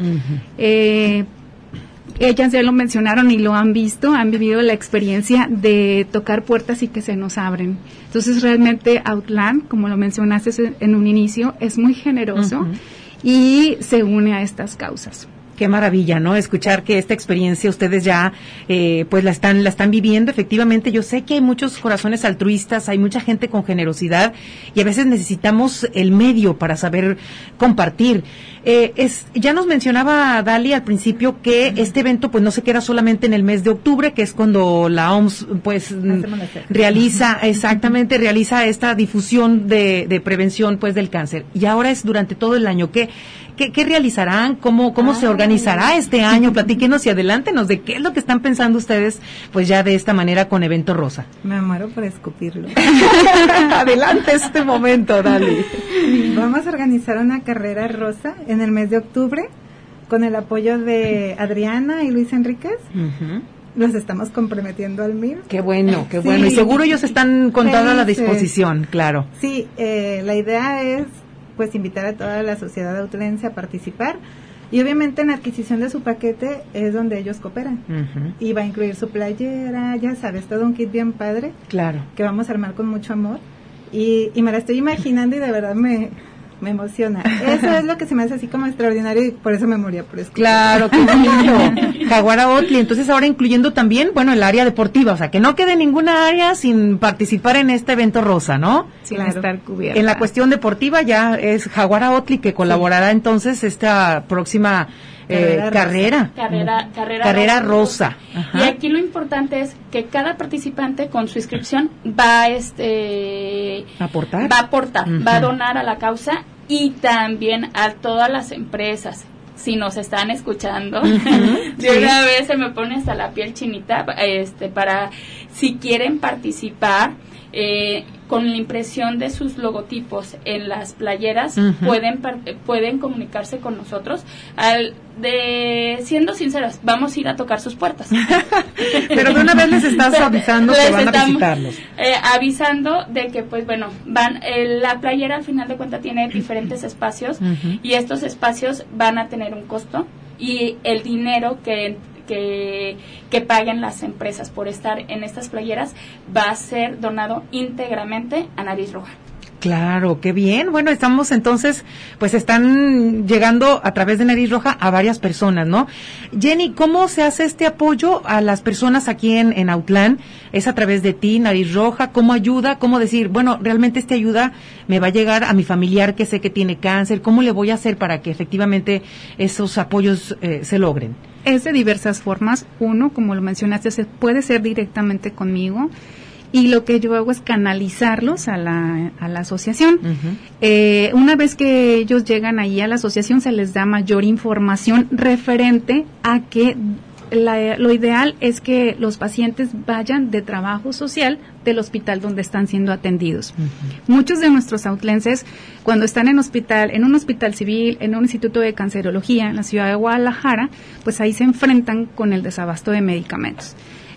Ellas ya lo mencionaron y lo han visto, han vivido la experiencia de tocar puertas y que se nos abren. Entonces, realmente Autlán, como lo mencionaste en un inicio, es muy generoso y se une a estas causas. Qué maravilla, ¿no? Escuchar que esta experiencia ustedes ya, pues la están viviendo. Efectivamente, yo sé que hay muchos corazones altruistas, hay mucha gente con generosidad y a veces necesitamos el medio para saber compartir. Ya nos mencionaba Dali al principio que este evento pues no se queda solamente en el mes de octubre, que es cuando la OMS pues realiza esta difusión de prevención pues del cáncer, y ahora es durante todo el año. ¿Qué realizarán? ¿Cómo se organizará este año? Platíquenos y adelántenos de qué es lo que están pensando ustedes pues ya de esta manera con Evento Rosa. Me muero por escupirlo. Adelante este momento, Dali. Vamos a organizar una carrera rosa en el mes de octubre con el apoyo de Adriana y Luis Enríquez. Los estamos comprometiendo al 1000. Qué bueno. Y seguro ellos están con toda la disposición, claro. Sí, la idea es pues invitar a toda la sociedad autlense a participar, y obviamente en la adquisición de su paquete es donde ellos cooperan. Y va a incluir su playera, ya sabes, todo un kit bien padre. Claro. Que vamos a armar con mucho amor. Y me la estoy imaginando y de verdad me emociona. Eso es lo que se me hace así como extraordinario, y por eso me moría por escuchar. Claro, qué bonito. Jaguara Otlí, entonces ahora incluyendo también, el área deportiva, o sea, que no quede ninguna área sin participar en este evento rosa, ¿no? Sin estar cubierta. En la cuestión deportiva ya es Jaguara Otlí que colaborará entonces esta próxima carrera rosa. Y aquí lo importante es que cada participante con su inscripción va a aportar, va a donar a la causa, y también a todas las empresas. Si nos están escuchando, de una vez se me pone hasta la piel chinita, para si quieren participar, con la impresión de sus logotipos en las playeras, pueden comunicarse con nosotros. Siendo sinceras, vamos a ir a tocar sus puertas. Pero de una vez les estás avisando que van a visitarlos. Avisando de que, la playera al final de cuentas tiene diferentes espacios, y estos espacios van a tener un costo, y el dinero que paguen las empresas por estar en estas playeras va a ser donado íntegramente a Nariz Roja. Claro, qué bien. Bueno, estamos entonces, pues están llegando a través de Nariz Roja a varias personas, ¿no? Jenny, ¿cómo se hace este apoyo a las personas aquí en Autlán? ¿Es a través de ti, Nariz Roja? ¿Cómo ayuda? ¿Cómo decir, realmente esta ayuda me va a llegar a mi familiar que sé que tiene cáncer? ¿Cómo le voy a hacer para que efectivamente esos apoyos se logren? Es de diversas formas. Uno, como lo mencionaste, se puede ser directamente conmigo, y lo que yo hago es canalizarlos a la asociación. Una vez que ellos llegan ahí a la asociación, se les da mayor información referente a que lo ideal es que los pacientes vayan de trabajo social del hospital donde están siendo atendidos. Muchos de nuestros autlenses, cuando están en un hospital civil, en un instituto de cancerología en la ciudad de Guadalajara, pues ahí se enfrentan con el desabasto de medicamentos.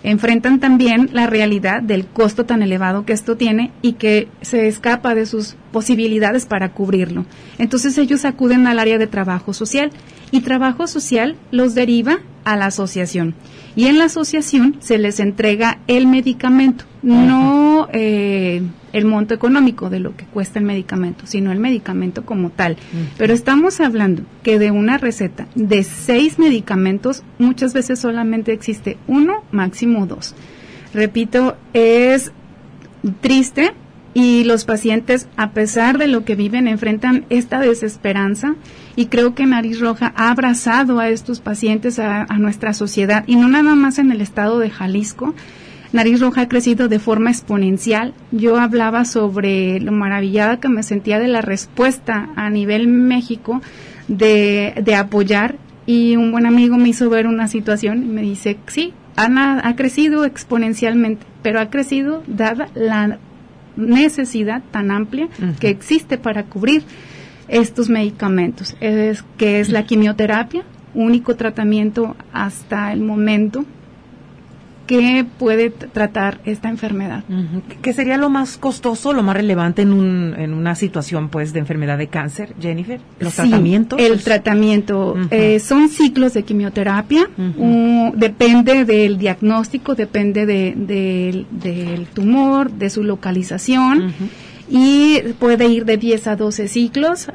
enfrentan también la realidad del costo tan elevado que esto tiene y que se escapa de sus posibilidades para cubrirlo. Entonces ellos acuden al área de trabajo social y trabajo social los deriva a la asociación. Y en la asociación se les entrega el medicamento, no el monto económico de lo que cuesta el medicamento, sino el medicamento como tal. Pero estamos hablando que de una receta de 6 medicamentos, muchas veces solamente existe 1, máximo 2. Repito, es triste y los pacientes, a pesar de lo que viven, enfrentan esta desesperanza, y creo que Nariz Roja ha abrazado a estos pacientes, a nuestra sociedad, y no nada más en el estado de Jalisco. Nariz Roja ha crecido de forma exponencial. Yo hablaba sobre lo maravillada que me sentía de la respuesta a nivel México de apoyar, y un buen amigo me hizo ver una situación y me dice, sí, ha crecido exponencialmente, pero ha crecido dada la necesidad tan amplia que existe para cubrir estos medicamentos, que es la quimioterapia, único tratamiento hasta el momento que puede tratar esta enfermedad. ¿Qué sería lo más costoso, lo más relevante en una situación pues de enfermedad de cáncer, Jennifer? ¿Los tratamientos? El tratamiento. Son ciclos de quimioterapia. Depende del diagnóstico, depende del tumor, de su localización, y puede ir de 10 a 12 ciclos.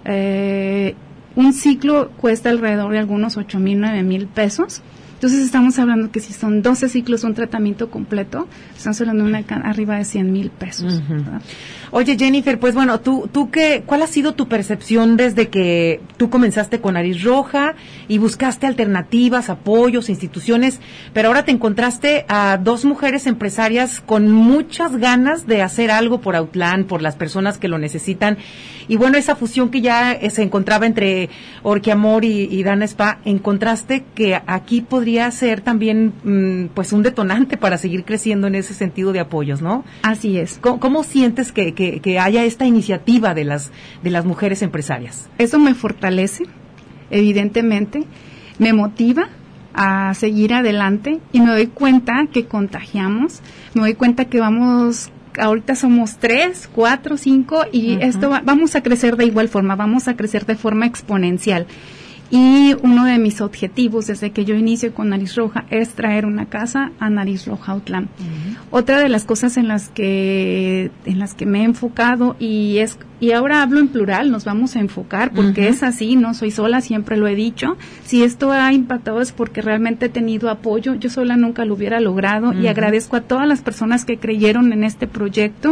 Un ciclo cuesta alrededor de algunos 8,000, 9,000 pesos. Entonces estamos hablando que si son 12 ciclos, un tratamiento completo, estamos hablando de arriba de 100,000 pesos. Oye, Jennifer, pues bueno, ¿cuál ha sido tu percepción desde que tú comenzaste con Nariz Roja y buscaste alternativas, apoyos, instituciones, pero ahora te encontraste a 2 mujeres empresarias con muchas ganas de hacer algo por Autlán, por las personas que lo necesitan? Y bueno, esa fusión que ya se encontraba entre Orquiamor y Dana Spa, encontraste que aquí podría ser también pues un detonante para seguir creciendo en ese sentido de apoyos, ¿no? Así es. ¿Cómo sientes que haya esta iniciativa de las mujeres empresarias? Eso me fortalece, evidentemente, me motiva a seguir adelante, y me doy cuenta que contagiamos, me doy cuenta que ahorita somos 3, 4, 5 y esto vamos a crecer de igual forma, vamos a crecer de forma exponencial. Y uno de mis objetivos desde que yo inicio con Nariz Roja es traer una casa a Nariz Roja Autlán. Otra de las cosas en las que me he enfocado, y ahora hablo en plural, nos vamos a enfocar porque es así, no soy sola, siempre lo he dicho. Si esto ha impactado es porque realmente he tenido apoyo, yo sola nunca lo hubiera logrado, y agradezco a todas las personas que creyeron en este proyecto.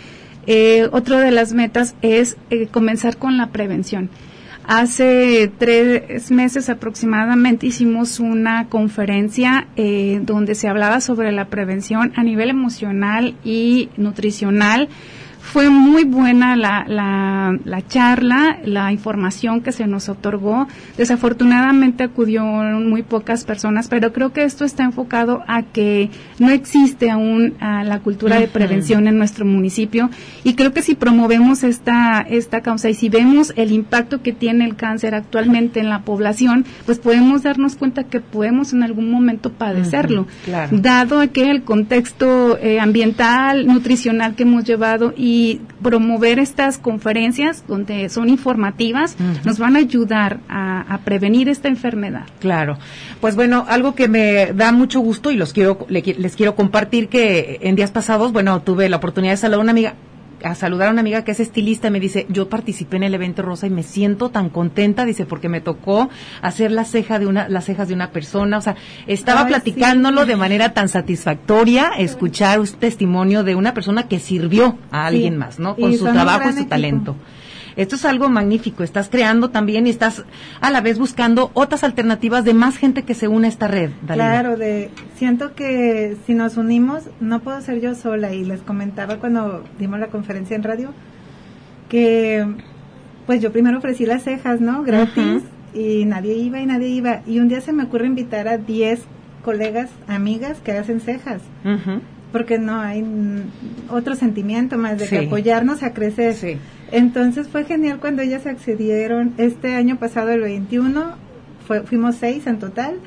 Otra de las metas es comenzar con la prevención. Hace 3 meses aproximadamente hicimos una conferencia donde se hablaba sobre la prevención a nivel emocional y nutricional. Fue muy buena la charla, la información que se nos otorgó. Desafortunadamente acudieron muy pocas personas, pero creo que esto está enfocado a que no existe aún la cultura de prevención en nuestro municipio, y creo que si promovemos esta causa y si vemos el impacto que tiene el cáncer actualmente en la población, pues podemos darnos cuenta que podemos en algún momento padecerlo, claro. Dado que el contexto ambiental, nutricional que hemos llevado, y promover estas conferencias donde son informativas, nos van a ayudar a prevenir esta enfermedad. Claro. Pues bueno, algo que me da mucho gusto y les quiero compartir, que en días pasados, bueno, tuve la oportunidad de saludar a una amiga que es estilista, y me dice, yo participé en el evento rosa y me siento tan contenta, dice, porque me tocó hacer las cejas de una persona, o sea, estaba platicándolo de manera tan satisfactoria, escuchar un testimonio de una persona que sirvió a alguien más, ¿no? Con su trabajo y su talento. Esto es algo magnífico, estás creando también y estás a la vez buscando otras alternativas de más gente que se une a esta red, Dalila. Claro, siento que si nos unimos, no puedo ser yo sola, y les comentaba cuando dimos la conferencia en radio, que pues yo primero ofrecí las cejas, ¿no? Gratis, y nadie iba, y un día se me ocurre invitar a 10 colegas, amigas que hacen cejas. Porque no hay otro sentimiento más de que apoyarnos a crecer. Sí. Entonces fue genial cuando ellas accedieron. Este año pasado, el 21, fuimos 6 en total,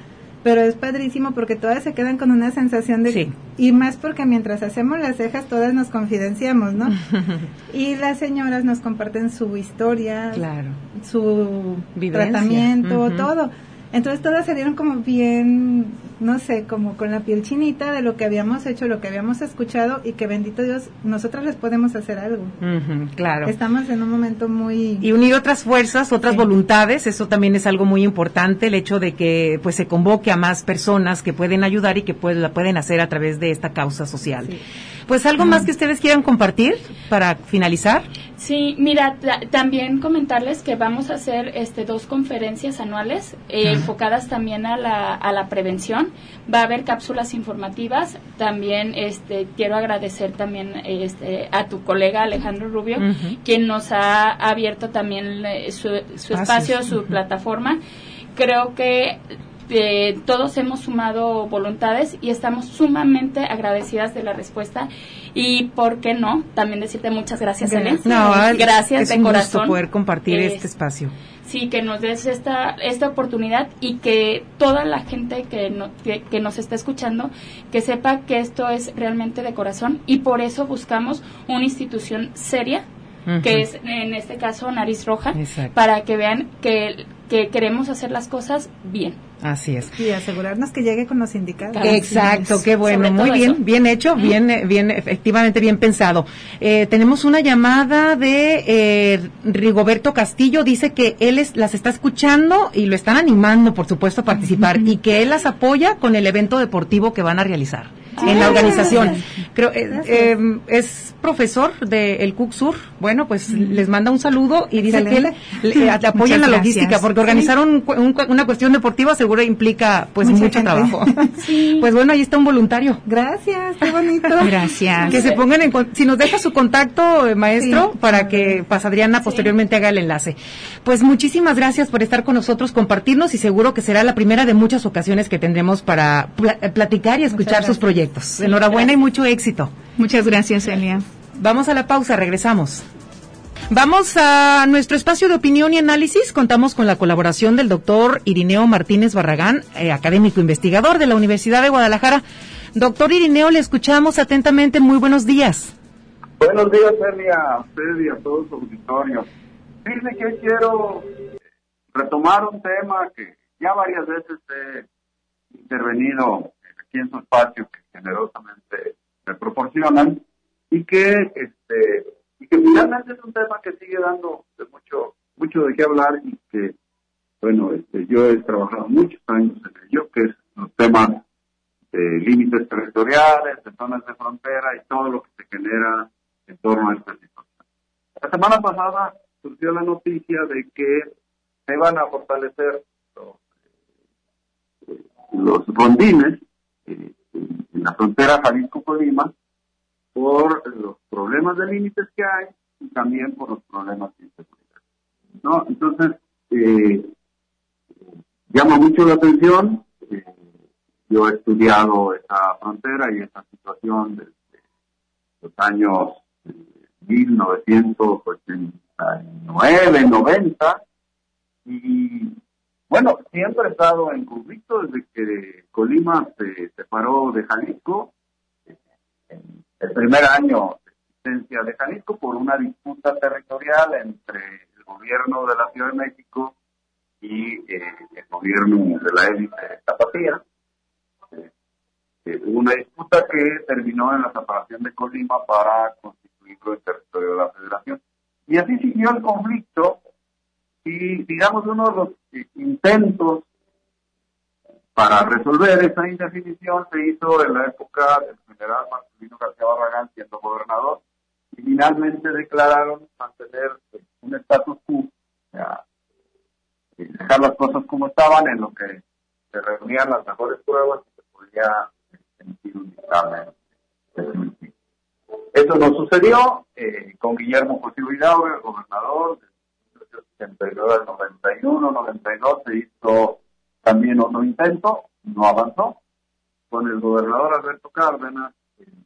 pero es padrísimo porque todas se quedan con una sensación de... Sí. Y más porque mientras hacemos las cejas todas nos confidenciamos, ¿no? Y las señoras nos comparten su historia, claro, su vivencia, tratamiento, todo. Entonces todas se vieron como bien, no sé, como con la piel chinita de lo que habíamos hecho, lo que habíamos escuchado, y que bendito Dios, nosotras les podemos hacer algo. Claro. Estamos en un momento muy... Y unir otras fuerzas, otras voluntades, eso también es algo muy importante, el hecho de que pues se convoque a más personas que pueden ayudar y que la pueden hacer a través de esta causa social. Sí. Pues algo más que ustedes quieran compartir para finalizar. Sí, mira, también comentarles que vamos a hacer 2 conferencias anuales enfocadas también a la prevención. Va a haber cápsulas informativas. También quiero agradecer también a tu colega Alejandro Rubio, quien nos ha abierto también su espacio, su plataforma. Creo que todos hemos sumado voluntades y estamos sumamente agradecidas de la respuesta, y por qué no también decirte muchas gracias, Elena. Gracias de corazón. Es un gusto poder compartir este espacio. Sí, que nos des esta oportunidad, y que toda la gente que nos está escuchando, que sepa que esto es realmente de corazón, y por eso buscamos una institución seria, que es en este caso Nariz Roja. Exacto. Para que vean que queremos hacer las cosas bien. Así es. Y asegurarnos que llegue con los indicados. Exacto, qué bueno, muy bien, eso. Bien hecho, bien, efectivamente bien pensado. Tenemos una llamada de Rigoberto Castillo, dice que él las está escuchando y lo están animando, por supuesto, a participar, y que él las apoya con el evento deportivo que van a realizar en la organización. Creo es profesor del CUC Sur. Bueno, pues les manda un saludo y dice que le apoyan la logística, porque organizaron una cuestión deportiva seguro implica pues mucho trabajo. Sí. Pues bueno, ahí está un voluntario. Gracias, qué bonito. Gracias. Que se pongan si nos deja su contacto, maestro, para que Adriana posteriormente haga el enlace. Pues muchísimas gracias por estar con nosotros, compartirnos, y seguro que será la primera de muchas ocasiones que tendremos para platicar y escuchar sus proyectos. Enhorabuena y mucho éxito. Muchas gracias, Elia. Vamos a la pausa, regresamos. Vamos a nuestro espacio de opinión y análisis. Contamos con la colaboración del doctor Irineo Martínez Barragán, académico investigador de la Universidad de Guadalajara. Doctor Irineo, le escuchamos atentamente. Muy buenos días. Buenos días, Elia, a usted y a todo su auditorio. Dice que quiero retomar un tema que ya varias veces he intervenido aquí en su espacio, que generosamente me proporcionan, y que finalmente es un tema que sigue dando mucho de qué hablar, y que, bueno, yo he trabajado muchos años en ello, que es los temas de límites territoriales, de zonas de frontera y todo lo que se genera en torno a esta situación. La semana pasada surgió la noticia de que se van a fortalecer los rondines en la frontera Jalisco-Colima por los problemas de límites que hay y también por los problemas de inseguridad, ¿no? Entonces, llama mucho la atención. Yo he estudiado esa frontera y esa situación desde los años 1989, 90, y bueno, siempre he estado en conflicto desde que Colima se separó de Jalisco, en el primer año de existencia de Jalisco, por una disputa territorial entre el gobierno de la Ciudad de México y el gobierno de la élite tapatía. Hubo una disputa que terminó en la separación de Colima para constituirlo en territorio de la Federación. Y así siguió el conflicto, y digamos uno de los intentos para resolver esa indefinición se hizo en la época del general Marcelino García Barragán siendo gobernador, y finalmente declararon mantener un status quo, o sea, dejar las cosas como estaban, en lo que se reunían las mejores pruebas y se podía emitir un dictamen definitivo. Eso no sucedió con Guillermo José Huidobro, el gobernador, de 1989 al 91, 92 se hizo también otro intento, no avanzó. Con el gobernador Alberto Cárdenas, en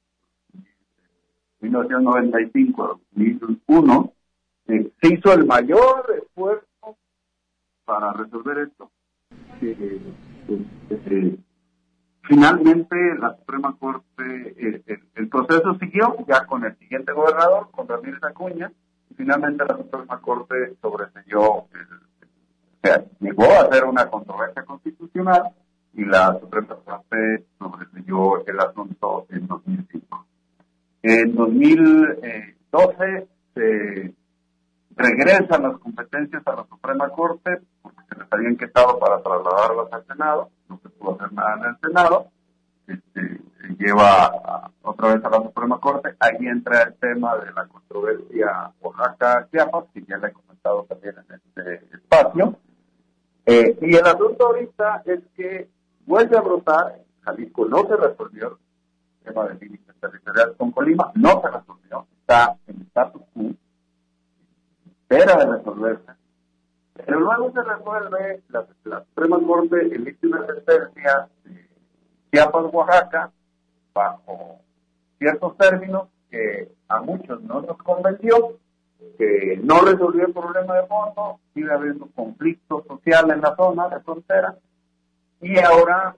1995 a 2001, se hizo el mayor esfuerzo para resolver esto. Finalmente, la Suprema Corte, el proceso siguió ya con el siguiente gobernador, con Ramírez Acuña, y finalmente la Suprema Corte sobreseyó, llegó a hacer una controversia constitucional, y la Suprema Corte sobreseyó el asunto en 2005. En 2012 se regresan las competencias a la Suprema Corte, porque se les habían quitado para trasladarlas al Senado, no se pudo hacer nada en el Senado, se lleva otra vez a la Suprema Corte, ahí entra el tema de la controversia Oaxaca-Chiapas, que ya le he comentado también en este espacio, y el asunto ahorita es que vuelve a brotar, Jalisco no se resolvió, el tema del límite territorial con Colima no se resolvió, está en status quo, espera de resolverse, pero luego se resuelve, la Suprema Corte emite una sentencia de Chiapas-Oaxaca bajo ciertos términos que a muchos no nos convenció, que no resolvió el problema de fondo, sigue habiendo conflicto social en la zona de frontera, y ahora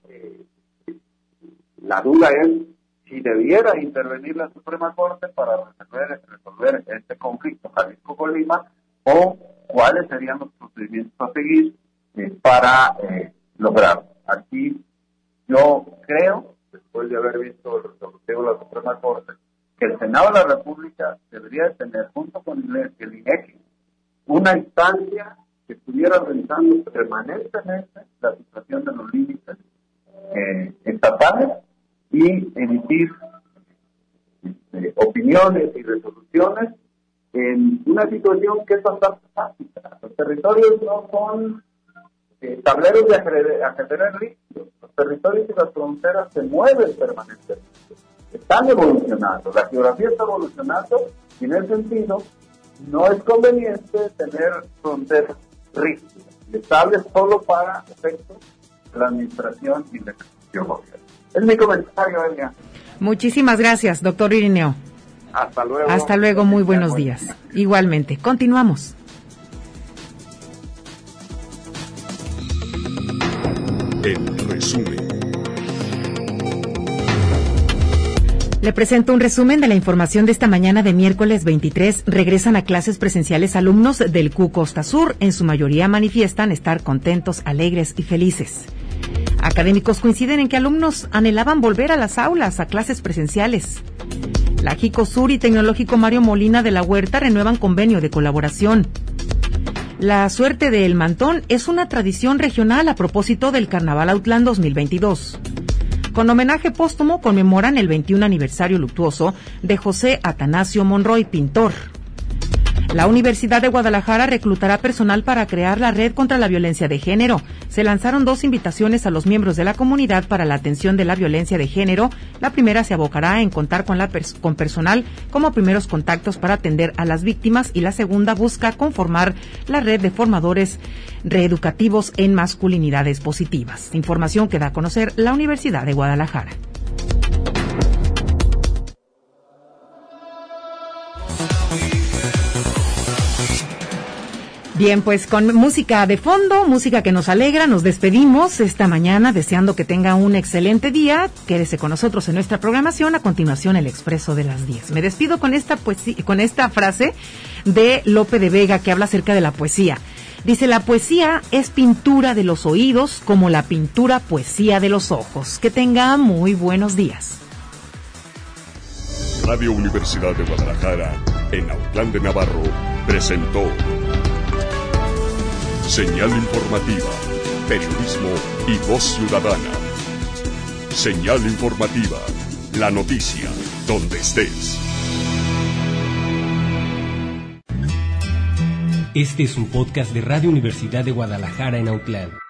la duda es si debiera intervenir la Suprema Corte para resolver este conflicto Jalisco-Colima, o cuáles serían los procedimientos a seguir para lograrlo. Aquí yo creo, después de haber visto el resolutivo de la Suprema Corte, que el Senado de la República debería tener, junto con el INEGI, una instancia que estuviera revisando permanentemente la situación de los límites estatales y emitir opiniones y resoluciones en una situación que es bastante básica. Los territorios no son tableros de ajedrez rígidos. Los territorios y las fronteras se mueven permanentemente. Están evolucionando. La geografía está evolucionando y en ese sentido no es conveniente tener fronteras rígidas, estables solo para efectos de la administración y la ejecución local. Es mi comentario, Elia. Muchísimas gracias, doctor Irineo. Hasta luego. Hasta luego, muy buenos días. Igualmente, continuamos. En resumen. Le presento un resumen de la información de esta mañana de miércoles 23. Regresan a clases presenciales alumnos del CU Costa Sur. En su mayoría manifiestan estar contentos, alegres y felices. Académicos coinciden en que alumnos anhelaban volver a las aulas, a clases presenciales. La Jicosur y Tecnológico Mario Molina de la Huerta renuevan convenio de colaboración. La suerte del mantón es una tradición regional a propósito del Carnaval Autlán 2022. Con homenaje póstumo conmemoran el 21 aniversario luctuoso de José Atanasio Monroy, pintor. La Universidad de Guadalajara reclutará personal para crear la red contra la violencia de género. Se lanzaron 2 invitaciones a los miembros de la comunidad para la atención de la violencia de género. La primera se abocará en contar con personal como primeros contactos para atender a las víctimas, y la segunda busca conformar la red de formadores reeducativos en masculinidades positivas. Información que da a conocer la Universidad de Guadalajara. Bien, pues con música de fondo, música que nos alegra, nos despedimos esta mañana deseando que tenga un excelente día. Quédese con nosotros en nuestra programación. A continuación, el Expreso de las 10. Me despido con esta frase de Lope de Vega, que habla acerca de la poesía. Dice: la poesía es pintura de los oídos, como la pintura poesía de los ojos. Que tenga muy buenos días. Radio Universidad de Guadalajara, en Autlán de Navarro, presentó Señal informativa, periodismo y voz ciudadana. Señal informativa, la noticia, donde estés. Este es un podcast de Radio Universidad de Guadalajara en Autlán.